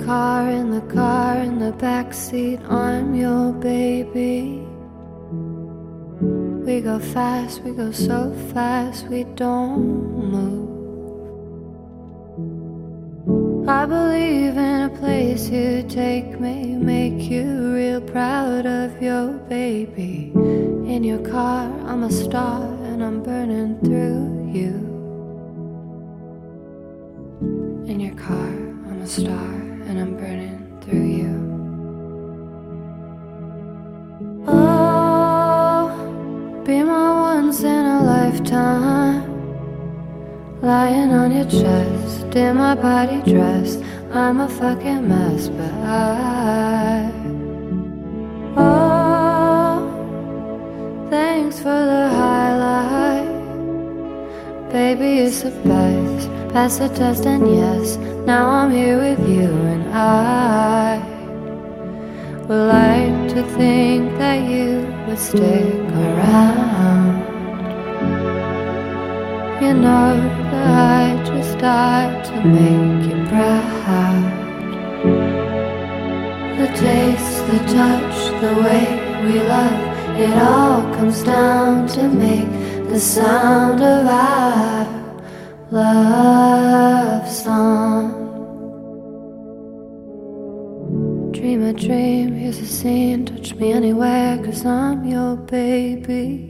car, in the car, in the backseat, I'm your baby. We go fast, we go so fast, we don't move. I believe in a place you take me, make you real proud of your baby. In your car, I'm a star and I'm burning through you. In your car, I'm a star and I'm burning through you. Oh, be my once in a lifetime. Lying on your chest, in my body dress, I'm a fucking mess, but oh, thanks for the highlight. Baby, it's the best. Pass the test and yes, now I'm here with you, and I would like to think that you would stick around. You know that I just died to make you proud. The taste, the touch, the way we love, it all comes down to make the sound of our love song. Dream a dream, here's a scene, touch me anywhere, 'cause I'm your baby.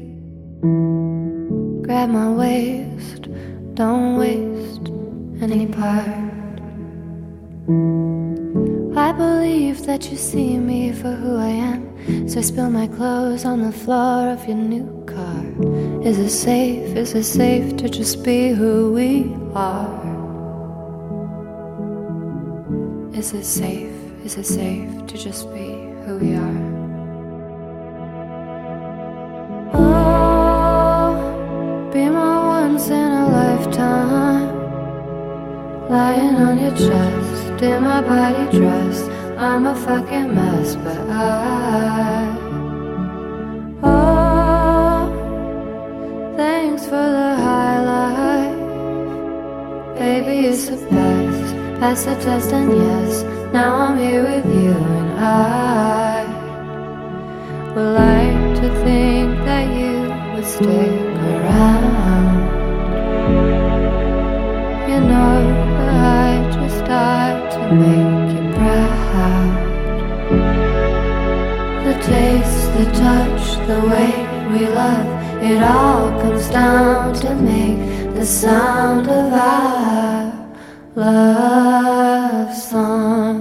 Grab my waist, don't waste any part. I believe that you see me for who I am, so I spill my clothes on the floor of your new car. Is it safe to just be who we are? Is it safe to just be who we are? Be my once in a lifetime. Lying on your chest, in my body dress, I'm a fucking mess, but oh, thanks for the highlight. Baby, it's the best. Pass the test and yes, now I'm here with you, and I would like to think that you would stick around. You know that I just died to make you proud. The taste, the touch, the way we love, it all comes down to make the sound of our love song.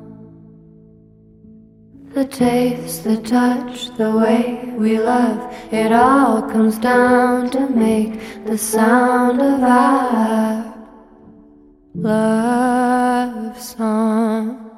The taste, the touch, the way we love, it all comes down to make the sound of our love song.